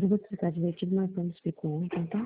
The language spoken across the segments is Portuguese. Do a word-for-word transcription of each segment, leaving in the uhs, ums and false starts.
eu vou te explicar direitinho, mas não me explicou ontem, tá?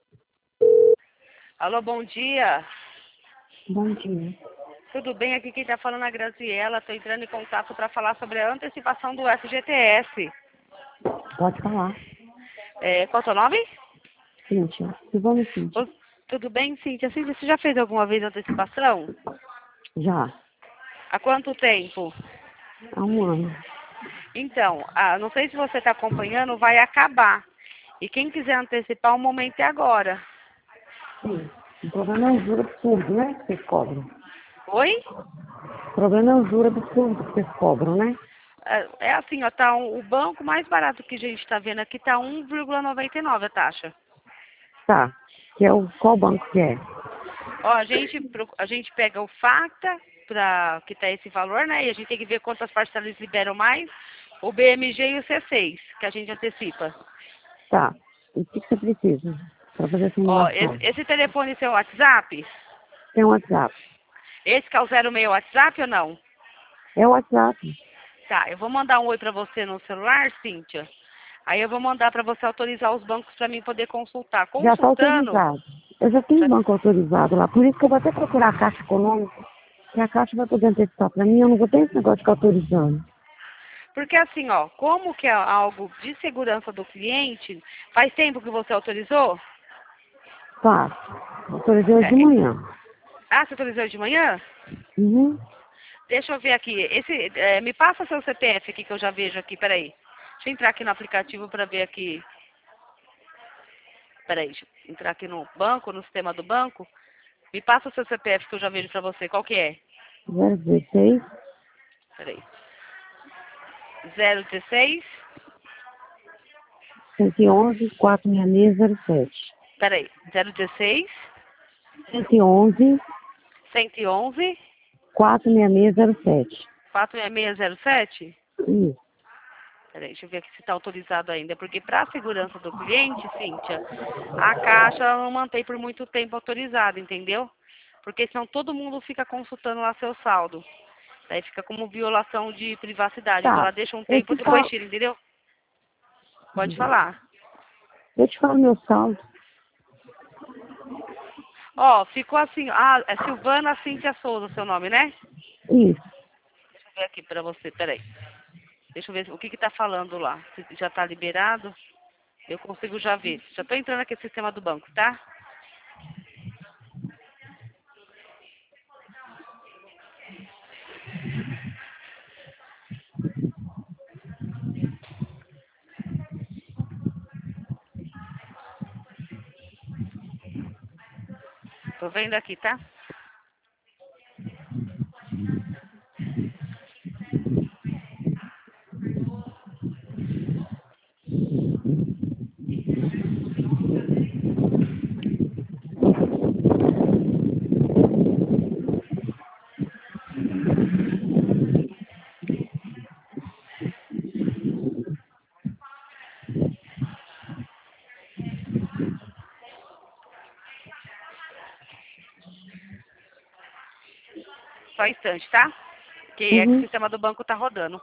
Alô, bom dia. Bom dia. Tudo bem? Aqui quem está falando é a Graziela. Estou entrando em contato para falar sobre a antecipação do F G T S. Pode falar. É, qual é o seu nome? Cíntia. Silvana Cíntia. Ô, tudo bem, Cíntia? Cíntia, você já fez alguma vez antecipação? Já. Há quanto tempo? Há um ano. Então, ah, não sei se você está acompanhando, vai acabar. E quem quiser antecipar, o momento é agora. Sim. O problema é o juro absurdo, né? Que vocês cobram. Oi? O problema é o juro absurdo que vocês cobram, né? É é assim, ó, tá um- o banco mais barato que a gente está vendo aqui tá um vírgula noventa e nove a taxa. Tá. Que é o, qual banco que é? Ó, a gente, pro- a gente pega o Facta, pra, que tá esse valor, né? E a gente tem que ver quantas parcelas eles liberam mais, o B M G e o C seis, que a gente antecipa. Tá. E o que, que você precisa para fazer a Ó, simulação? esse, esse telefone é seu WhatsApp? Tem o WhatsApp. Esse que é o zero seis WhatsApp ou não? É o WhatsApp. Tá, eu vou mandar um oi pra você no celular, Cíntia. Aí eu vou mandar pra você autorizar os bancos pra mim poder consultar. Já está Consultando, autorizado. Eu já tenho já- banco autorizado lá. Por isso que eu vou até procurar a Caixa Econômica. Que a Caixa vai poder antecipar para mim. Eu não vou ter esse negócio de ficar autorizando. porque assim, ó, como que é algo de segurança do cliente, faz tempo que você autorizou? Tá. Autorizei hoje de É, manhã. ah, você autorizou de manhã? Uhum. Deixa eu ver aqui. Esse, é, me passa seu C P F aqui que eu já vejo aqui, peraí. Deixa eu entrar aqui no aplicativo para ver aqui. Peraí, deixa eu entrar aqui no banco, no sistema do banco. Me passa o seu C P F que eu já vejo para você. Qual que é? zero dezesseis, Peraí. zero dezesseis. cento e onze, quatrocentos e sessenta e seis, zero sete. Peraí. zero dezesseis, cento e onze, cento e onze, quatrocentos e sessenta e seis, zero sete. quatro seis seis zero sete. Isso. Peraí, deixa eu ver aqui se está autorizado ainda. Porque para a segurança do cliente, Cíntia, a Caixa não mantém por muito tempo autorizado, entendeu? Porque senão todo mundo fica consultando lá seu saldo. Daí fica como violação de privacidade. Então Tá. ela deixa um tempo Esse e depois sal... tira, entendeu? Pode falar. Eu te falo meu saldo. Ó, ficou assim. Ah, é Silvana Cíntia Souza seu nome, né? Isso. Deixa eu ver aqui pra você, peraí. Deixa eu ver o que que tá falando lá. Se já tá liberado, eu consigo já ver. Já tô entrando aqui no sistema do banco, tá? Tô vendo aqui, tá? Só um instante, tá? Que é que o Uhum. sistema do banco tá rodando.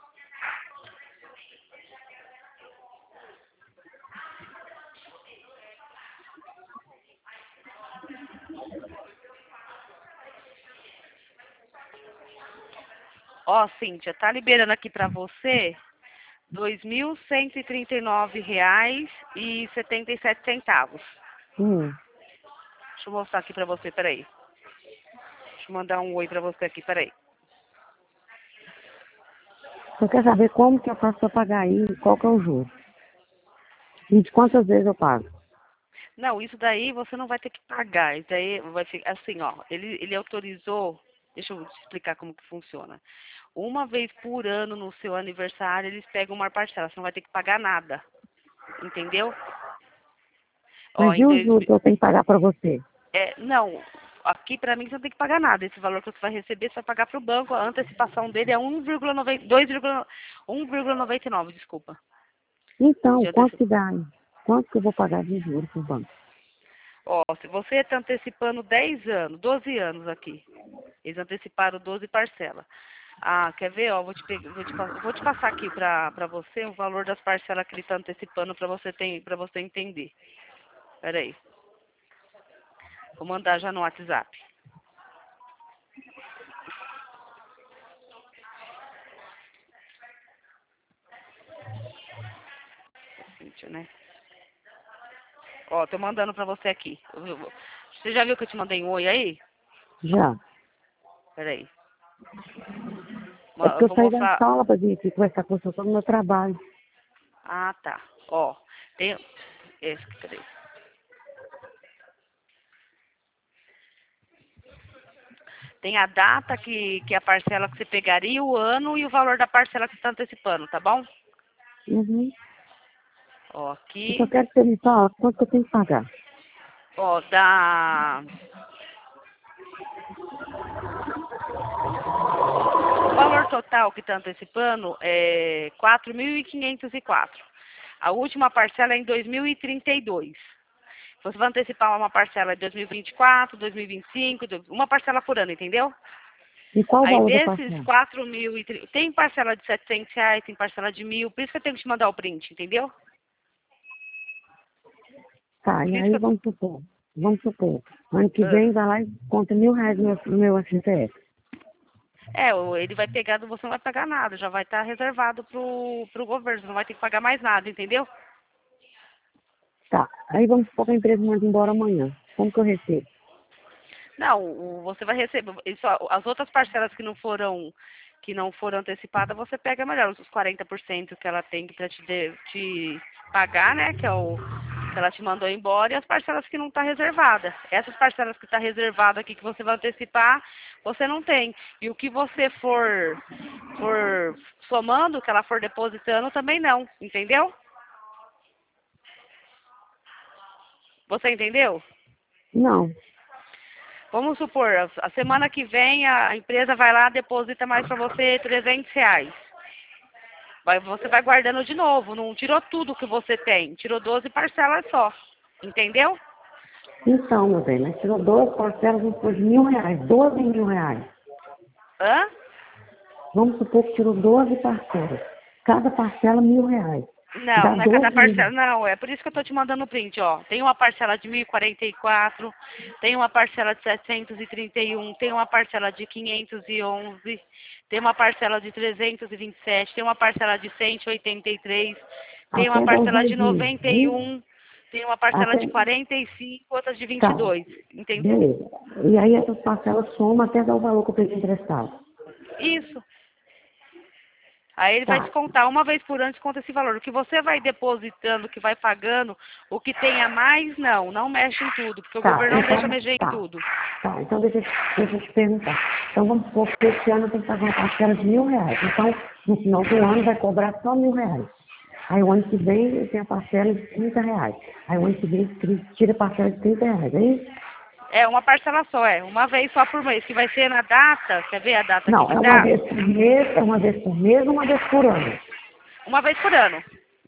Ó, Cíntia, tá liberando aqui pra você dois mil cento e trinta e nove reais e setenta e sete centavos. Hum. Deixa eu mostrar aqui pra você, peraí. Deixa eu mandar um oi pra você aqui, peraí. Eu quero saber como que eu faço para pagar aí, qual que é o juro. E de quantas vezes eu pago. Não, isso daí você não vai ter que pagar. Isso daí vai ficar assim, ó. Ele, ele autorizou. Deixa eu te explicar como que funciona. Uma vez por ano no seu aniversário, eles pegam uma parcela. Você não vai ter que pagar nada. Entendeu? Ó, Mas em e o dois juro mil. que eu tenho que pagar para você? É, não, aqui pra mim você não tem que pagar nada. Esse valor que você vai receber, você vai pagar pro banco. A antecipação dele é um vírgula noventa, dois vírgula um vírgula noventa e nove, desculpa. Então, De quanto anteci- que dá aí? Quanto que eu vou pagar de juros pro banco? Ó, se você está antecipando dez anos, doze anos aqui. Eles anteciparam doze parcelas. Ah, quer ver? Ó, vou te, pegar, vou te, pa- vou te passar aqui pra, pra você o valor das parcelas que ele tá antecipando pra você, ter, pra você entender. Pera aí. Vou mandar já no WhatsApp. Cíntia, né? Ó, tô mandando pra você aqui. Eu- eu- Você já viu que eu te mandei um oi aí? Já. Pera aí. É Ma- porque Eu eu vou saí da mostrar. sala para vir aqui conversar com você sobre o meu trabalho. Ah, tá. Ó, tem... Esse, peraí. Tem a data que, que a parcela que você pegaria, o ano e o valor da parcela que você está antecipando, tá bom? Uhum. Ó, Eu só aqui, quero que você me fale quanto que eu tenho que pagar. ó, da... O valor total que está antecipando é quatro mil e quinhentos e quatro. A última parcela é em dois mil e trinta e dois. Você vai antecipar uma parcela de dois mil e vinte e quatro, dois mil e vinte e cinco, uma parcela por ano, entendeu? E qual o Aí valor da desses parcela? quatro mil e trinta, tem parcela de setecentos reais, tem parcela de mil, por isso que eu tenho que te mandar o print, entendeu? Tá, Por e isso aí que eu... vamos supor. Vamos supor. Ano que ah, vem vai lá e conta mil reais no meu, no meu F P S. É, o- ele vai pegar, você não vai pagar nada, já vai estar reservado pro, pro governo, você não vai ter que pagar mais nada, entendeu? Tá, aí vamos supor que a empresa manda embora amanhã. Como que eu recebo? Não, o- você vai receber, isso, as outras parcelas que não foram que não foram antecipadas, você pega melhor, os quarenta por cento que ela tem para te, de- te pagar, né, que é o que ela te mandou embora, e as parcelas que não está reservada. Essas parcelas que está reservada aqui que você vai antecipar, você não tem. E o que você for for somando, que ela for depositando, também não, entendeu? Você entendeu? Não. Vamos supor, a a semana que vem a empresa vai lá, deposita mais para você trezentos reais. Vai, você vai guardando de novo, não tirou tudo que você tem, tirou doze parcelas só, entendeu? Então, meu bem, mas tirou duas parcelas, vamos supor, de mil reais, doze mil reais. Hã? Vamos supor que tirou doze parcelas. Cada parcela mil reais. Não, Dá não é cada doze parcela, mil. não, é por isso que eu tô te mandando o print, ó. Tem uma parcela de mil e quarenta e quatro, tem uma parcela de setecentos e trinta e um, tem uma parcela de quinhentos e onze, tem uma parcela de trezentos e vinte e sete, tem uma parcela de cento e oitenta e três, tem uma Até dar os parcela de dois mil. noventa e Viu? um, tem uma parcela Até. de quarenta e cinco, outras de vinte e Tá. dois, entendeu? Beleza. E aí essas parcelas somam até dar o valor que eu peguei emprestado. Isso. Aí ele vai Tá. descontar uma vez por ano, desconta esse valor. O que você vai depositando, o que vai pagando, o que tem a mais, não. Não mexe em tudo, porque o Tá. governo não deixa Então, mexer em tá. tudo. Tá. Então deixa, eu- deixa eu te perguntar. Então vamos supor que esse ano eu tenho que pagar uma parcela de mil reais. Então, no final do ano vai cobrar só mil reais. Aí o ano que vem eu tenho a parcela de trinta reais. Aí o ano que vem tri- tira a parcela de trinta reais, é isso? É uma parcela só, é. Uma vez só por mês, que vai ser na data. Quer ver a data aqui Não, que é uma tá? vez por mês, é uma vez por mês, uma vez por ano. Uma vez por ano.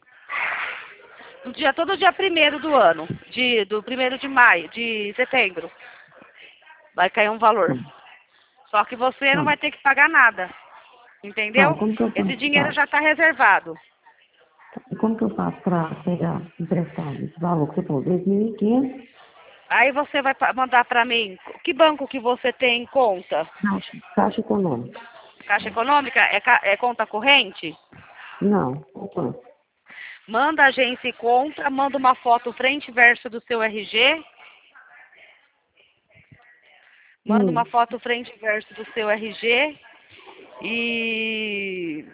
Do dia, todo dia primeiro do ano. De, do primeiro de maio, de setembro. Vai cair um valor. Hum. Só que você não Tá. vai ter que pagar nada. Tá, e Entendeu? como que eu Esse faço? dinheiro Tá. já está reservado. E como que eu faço para pegar emprestado esse valor que você falou? dois mil e quinhentos, Aí você vai pa- mandar para mim. Que banco que você tem em conta? caixa, caixa econômica. Caixa Econômica? É, ca- é conta corrente? Não, opa. Manda a agência e conta, manda uma foto frente e verso do seu R G, manda Hum. uma foto frente e verso do seu R G e,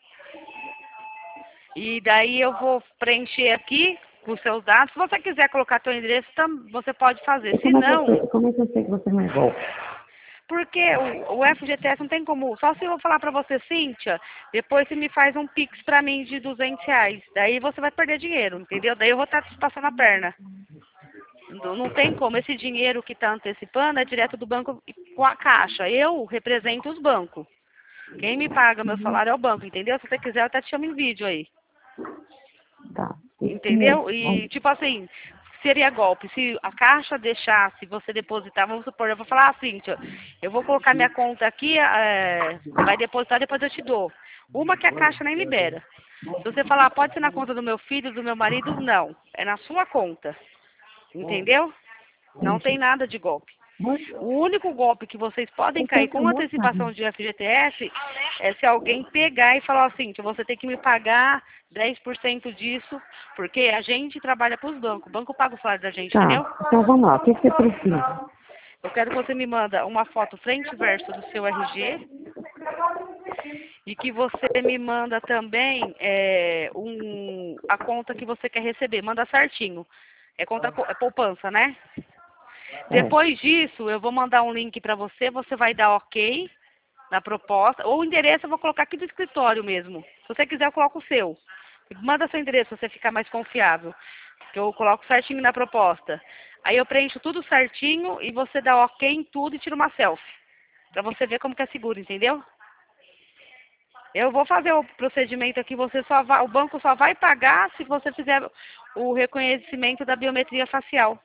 e daí eu vou preencher aqui com os seus dados. Se você quiser colocar seu endereço, tam- você pode fazer. E Se como é que eu não, sei, como é que eu sei que você não é golpe? porque o, o F G T S não tem como. Só se eu falar pra você, Cíntia, depois você me faz um Pix pra mim de duzentos reais. Daí você vai perder dinheiro, entendeu? Daí eu vou estar te passando a perna. Não, não tem como. Esse dinheiro que está antecipando é direto do banco com a caixa. Eu represento os bancos. Quem me paga meu salário é o banco, entendeu? Se você quiser, eu até te chamo em vídeo aí. Tá. E, Entendeu? e, E, tipo assim, seria golpe. Se a Caixa deixasse você depositar, vamos supor, eu vou falar assim, tia, eu vou colocar minha conta aqui, é, vai depositar, depois eu te dou. Uma que a Caixa nem libera. Se você falar, pode ser na conta do meu filho, do meu marido, não. É na sua conta. Entendeu? Não tem nada de golpe. O único golpe que vocês podem cair com antecipação de F G T S é se alguém pegar e falar assim, que você tem que me pagar dez por cento disso, porque a gente trabalha para os bancos. O banco paga o salário da gente, Tá, entendeu? então vamos lá, o que você precisa? Eu quero que você me manda uma foto frente e verso do seu R G e que você me manda também é, um, a conta que você quer receber. Manda certinho. É conta é poupança, né? É. Depois disso, eu vou mandar um link para você, você vai dar ok na proposta, ou o endereço eu vou colocar aqui do escritório mesmo. Se você quiser, eu coloco o seu. Manda seu endereço, pra você ficar mais confiável, que eu coloco certinho na proposta. Aí eu preencho tudo certinho e você dá ok em tudo e tira uma selfie, para você ver como que é seguro, entendeu? Eu vou fazer o procedimento aqui, você só vai, o banco só vai pagar se você fizer o reconhecimento da biometria facial.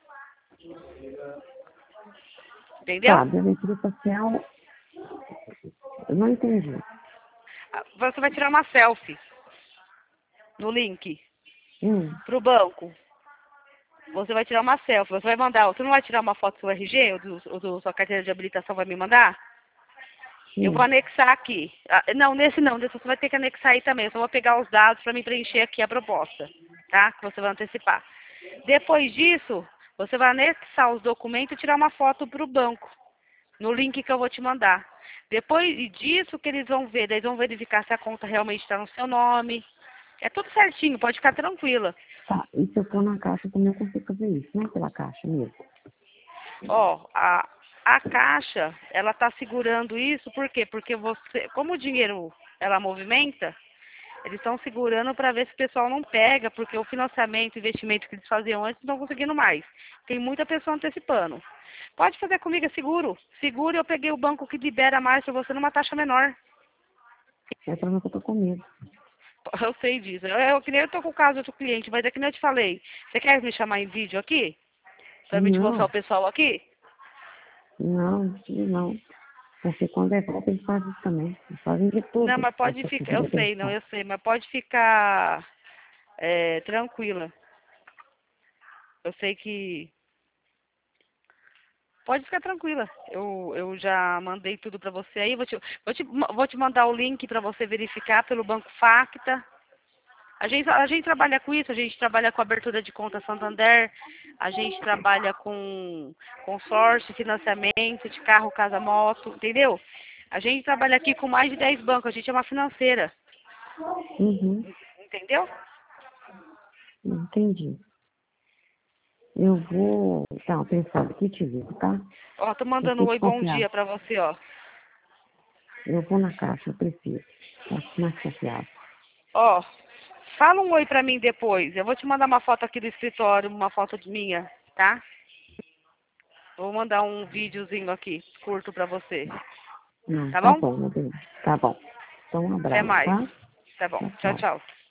Entendeu? Tá, biometria facial, eu não entendi. Você vai tirar uma selfie no link Hum, pro banco. Você vai tirar uma selfie. Você vai mandar. Você não vai tirar uma foto do seu R G ou do, ou do sua carteira de habilitação vai me mandar? Eu sim. vou anexar aqui. Ah, não, nesse não. Nesse você vai ter que anexar aí também. Eu só vou pegar os dados para me preencher aqui a proposta, tá? Que você vai antecipar. Depois disso, você vai anexar os documentos e tirar uma foto pro banco no link que eu vou te mandar. Depois disso que eles vão ver, eles vão verificar se a conta realmente está no seu nome. É tudo certinho, pode ficar tranquila. Tá, e se eu for na caixa também eu consigo fazer isso, não é pela caixa mesmo? Ó, a, a Caixa, ela está segurando isso, por quê? Porque você, como o dinheiro ela movimenta, eles estão segurando para ver se o pessoal não pega, porque o financiamento, o investimento que eles faziam antes não estão conseguindo mais. Tem muita pessoa antecipando. Pode fazer comigo, é seguro. Seguro, eu peguei o banco que libera mais para você numa taxa menor. É pra não que eu tô com medo. Eu sei disso. Eu, eu, que nem eu tô com o caso do cliente, mas é que nem eu te falei. Você quer me chamar em vídeo aqui? Pra mim te mostrar Não, o pessoal aqui? não, não. Porque quando é golpe eles fazem isso também. Eles fazem de Não, tudo mas pra pode você ficar, conseguir eu sei, não, acreditar. eu sei, mas pode ficar é, tranquila. Eu sei que. Pode ficar tranquila. Eu, eu já mandei tudo pra você aí. Vou te, vou te, vou te mandar o link pra você verificar pelo Banco Facta. A gente, a gente trabalha com isso, a gente trabalha com abertura de conta Santander, a gente trabalha com consórcio, financiamento de carro, casa, moto, entendeu? A gente trabalha aqui com mais de dez bancos, a gente é uma financeira, Uhum, entendeu? entendi. Eu vou dar uma pensada aqui e te ligo, tá? Ó, tô Eu mandando fico um oi, bom desconfiado. dia pra você, ó. Eu vou na caixa, eu prefiro. Eu acho mais confiável. Ó, fala um oi pra mim depois. Eu vou te mandar uma foto aqui do escritório, uma foto de minha, tá? Vou mandar um videozinho aqui, curto pra você. Não, Tá tá bom? bom, meu bem. Tá bom. Então um Até abraço, mais. tá? Tá bom. Tchau, Tchau, tchau. tchau.